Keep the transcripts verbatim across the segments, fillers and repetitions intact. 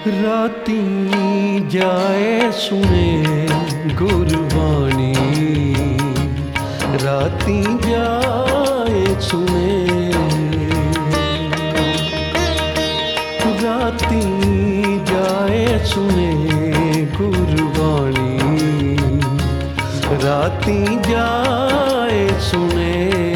राती जाए सुने गुरबाणी, राती जाए सुने, राती जाए सुने गुरबाणी, राती जाए सुने।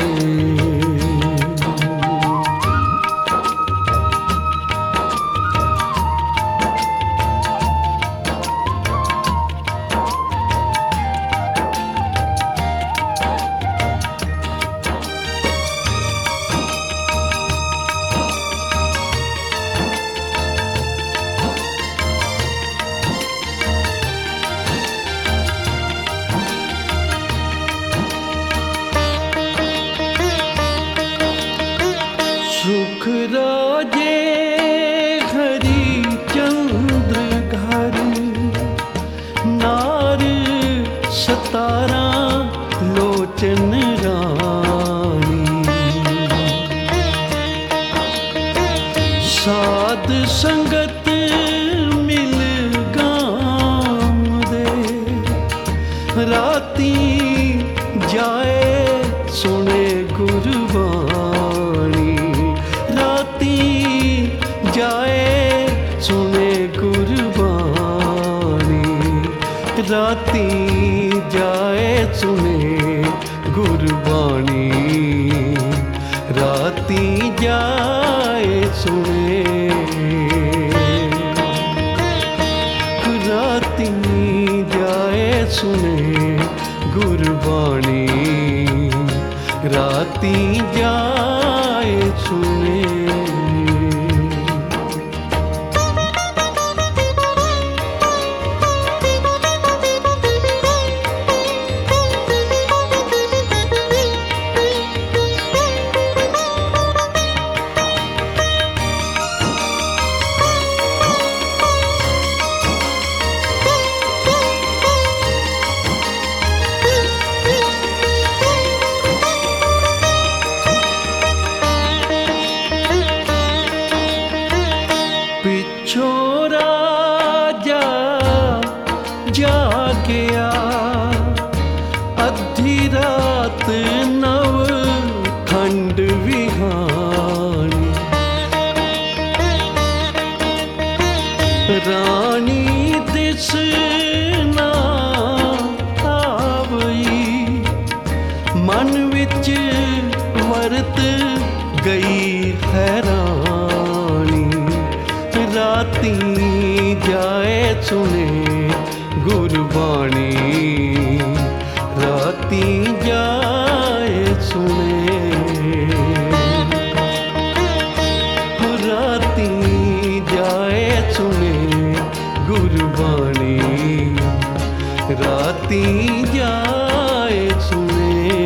सुख राजे हरि चंद्र घर, नार सतारा लोचन रानी, साध संगत मिल गाम दे, राती जाए सुने गुरबाणी, जाए सुने गुरबाणी, राती जाए सुने गुरबाणी, राती जाए सुने, राती जाए सुने गुरबाणी, राती जाए सुने। राजा जागया अद्धी रात नव खंड विहानी, रानी दिस ना आवई, मन विच वरत गई हैरानी, राती जाए सुने गुरबाणी, राती जाए सुने, राती जाए सुने गुरबाणी, राती जाए सुने।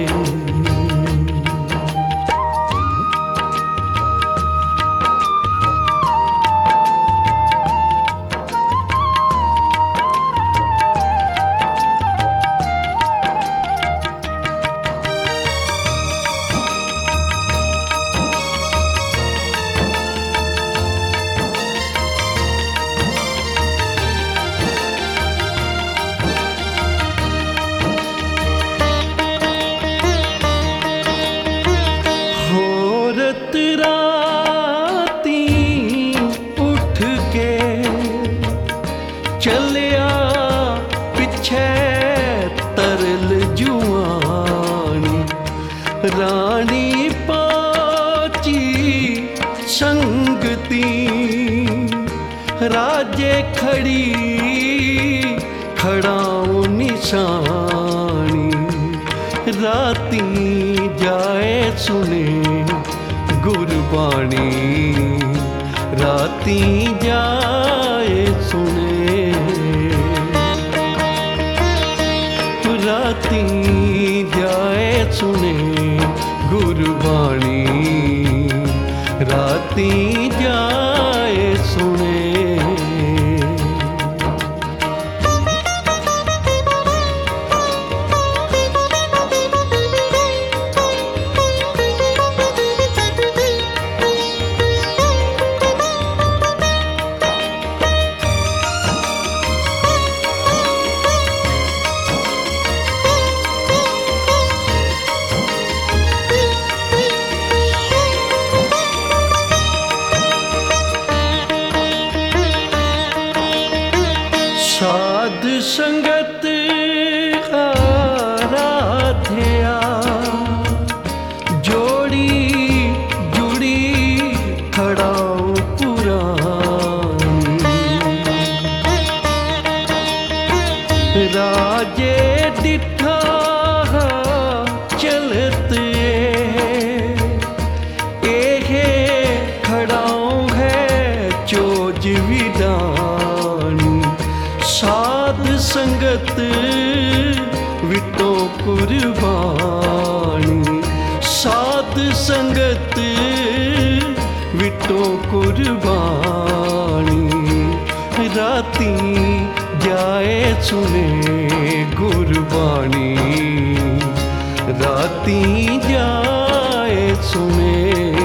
राती उठ के चलिया पिछे तरल जुआनी, रानी पाची संगती, राजे खड़ी खड़ाओ निशानी, राती जाए सुने गुरबाणी, राती जाए सुने, राती जाए सुने गुरबाणी, राती जाए सुने। संगत आराध्या जोड़ी जुड़ी खड़ाओ पुरानी राजे डिठा चलत एहे खड़ाओ है चोज विदानी साध संगत विटो कुर्बानी साध संगत विटो कुर्बानी राती जाए सुने गुरबानी राती जाए सुने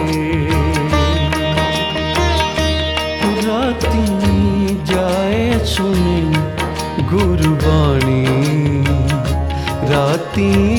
राती जाए सुने गुरबानी राती